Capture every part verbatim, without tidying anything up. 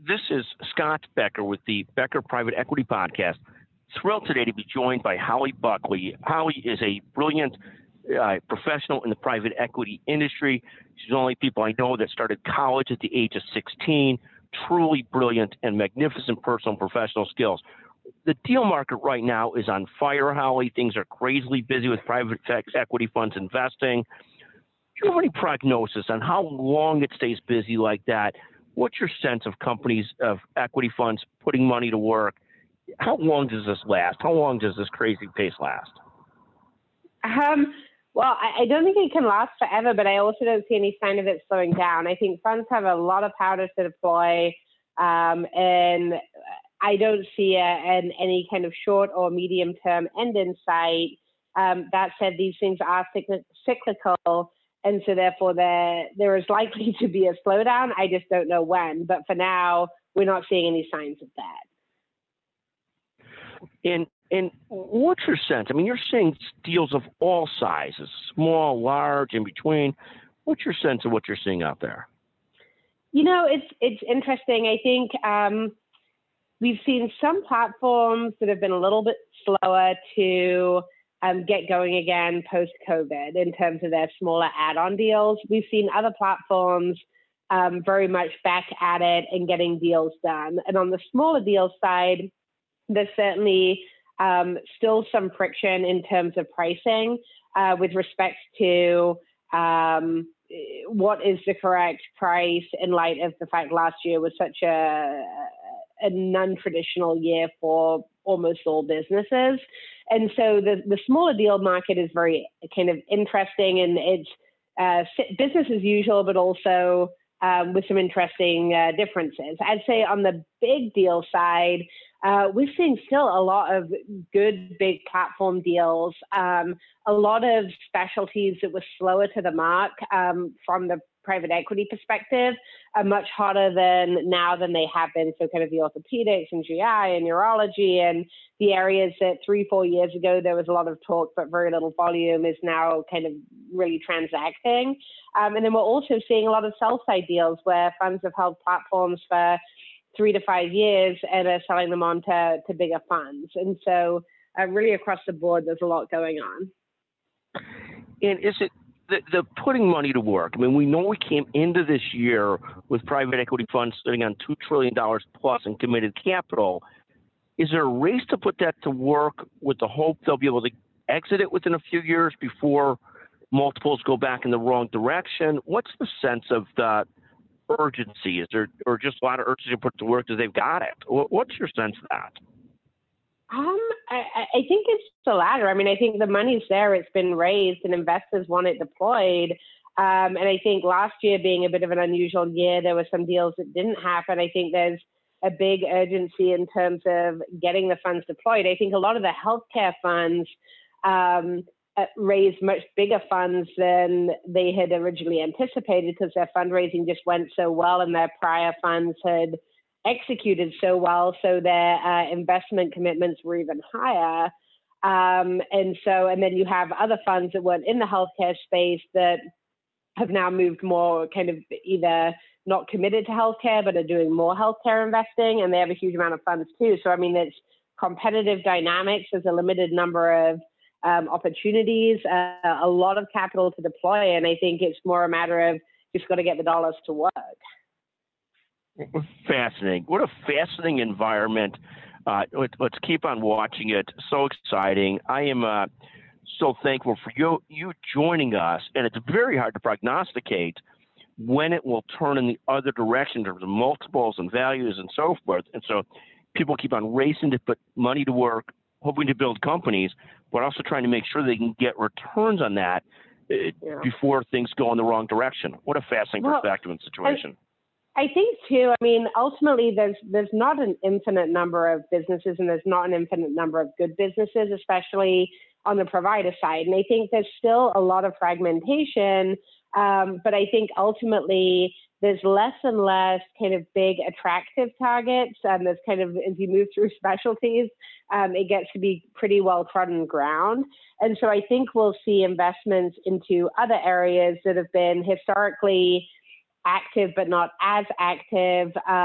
This is Scott Becker with the Becker Private Equity Podcast. Thrilled today to be joined by Holly Buckley. Holly is a brilliant uh, professional in the private equity industry. She's one of the only people I know that started college at the age of sixteen. Truly brilliant and magnificent personal and professional skills. The deal market right now is on fire, Holly. Things are crazily busy with private equity funds investing. Do you have any prognosis on how long it stays busy like that? What's your sense of companies, of equity funds putting money to work? How long does this last? How long does this crazy pace last? Um, well, I, I don't think it can last forever, but I also don't see any sign of it slowing down. I think funds have a lot of powder to deploy, um, and I don't see a, an, any kind of short or medium-term end in sight. Um, that said, these things are cyclical, and so therefore there there is likely to be a slowdown. I just don't know when. But for now, we're not seeing any signs of that. And and what's your sense? I mean, you're seeing deals of all sizes, small, large, in between. What's your sense of what you're seeing out there? You know, it's it's interesting. I think um, we've seen some platforms that have been a little bit slower to um, get going again post-COVID in terms of their smaller add-on deals. We've seen other platforms um, very much back at it and getting deals done. And on the smaller deal side, there's certainly um, still some friction in terms of pricing uh, with respect to um, what is the correct price in light of the fact last year was such a, a non-traditional year for almost all businesses. And so the, the smaller deal market is very kind of interesting, and it's uh, business as usual, but also um, with some interesting uh, differences. I'd say on the big deal side, uh, we're seeing still a lot of good big platform deals, um, a lot of specialties that were slower to the mark um, from the private equity perspective are much hotter than now than they have been. So kind of the orthopedics and G I and neurology and the areas that three, four years ago, there was a lot of talk, but very little volume is now kind of really transacting. Um, and then we're also seeing a lot of sell side deals where funds have held platforms for three to five years and are selling them on to, to bigger funds. And so uh, really across the board, there's a lot going on. And is it The, the putting money to work? I mean, we know we came into this year with private equity funds sitting on two trillion dollars plus in committed capital. Is there a race to put that to work with the hope they'll be able to exit it within a few years before multiples go back in the wrong direction? What's the sense of the urgency? Is there or just a lot of urgency to put to work because they've got it? What's your sense of that? Um, I, I think it's the latter. I mean, I think the money's there, it's been raised, and investors want it deployed. Um, and I think last year being a bit of an unusual year, there were some deals that didn't happen. I think there's a big urgency in terms of getting the funds deployed. I think a lot of the healthcare funds um, raised much bigger funds than they had originally anticipated because their fundraising just went so well and their prior funds had executed so well, so their uh, investment commitments were even higher. Um, and so, and then you have other funds that weren't in the healthcare space that have now moved more kind of either not committed to healthcare, but are doing more healthcare investing, and they have a huge amount of funds too. So, I mean, it's competitive dynamics. There's a limited number of um, opportunities, uh, a lot of capital to deploy, and I think it's more a matter of just got to get the dollars to work. Fascinating. What a fascinating environment. Uh, let, let's keep on watching it. So exciting. I am uh, so thankful for you, you joining us. And it's very hard to prognosticate when it will turn in the other direction in terms of multiples and values and so forth. And so people keep on racing to put money to work, hoping to build companies, but also trying to make sure they can get returns on that uh, yeah. before things go in the wrong direction. What a fascinating well, perspective and situation. I- I think too, I mean, ultimately there's there's not an infinite number of businesses and there's not an infinite number of good businesses, especially on the provider side. And I think there's still a lot of fragmentation, um, but I think ultimately there's less and less kind of big attractive targets. And there's kind of, as you move through specialties, um, it gets to be pretty well trodden ground. And so I think we'll see investments into other areas that have been historically active but not as active, um,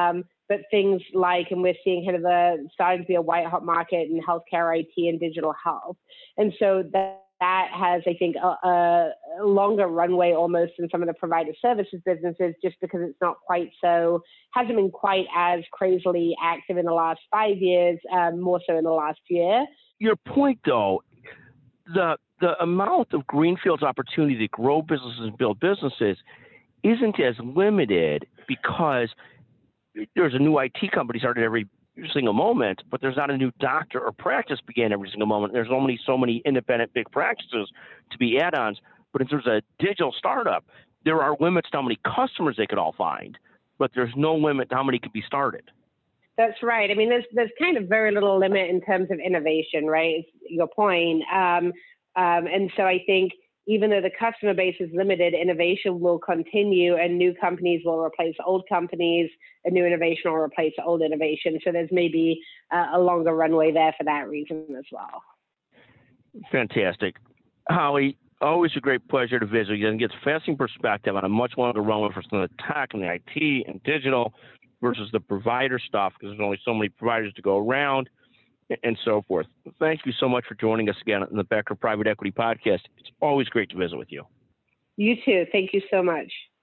but things like, and we're seeing kind of a starting to be a white hot market in healthcare, I T, and digital health. And so that, that has, I think, a, a longer runway almost in some of the provider services businesses, just because it's not quite so, hasn't been quite as crazily active in the last five years, um, more so in the last year. Your point, though, the the amount of greenfields opportunity to grow businesses and build businesses isn't as limited because there's a new I T company started every single moment, but there's not a new doctor or practice began every single moment. There's only so many independent big practices to be add-ons. But if there's a digital startup, there are limits to how many customers they could all find, but there's no limit to how many could be started. That's right. I mean, there's there's kind of very little limit in terms of innovation, right? It's your point. Um, um, and so I think even though the customer base is limited, innovation will continue and new companies will replace old companies, and new innovation will replace old innovation. So there's maybe uh, a longer runway there for that reason as well. Fantastic. Holly, always a great pleasure to visit you and get a fascinating perspective on a much longer runway for some of the tech and the I T and digital versus the provider stuff, because there's only so many providers to go around and so forth. Thank you so much for joining us again on the Becker Private Equity Podcast. It's always great to visit with you. You too. Thank you so much.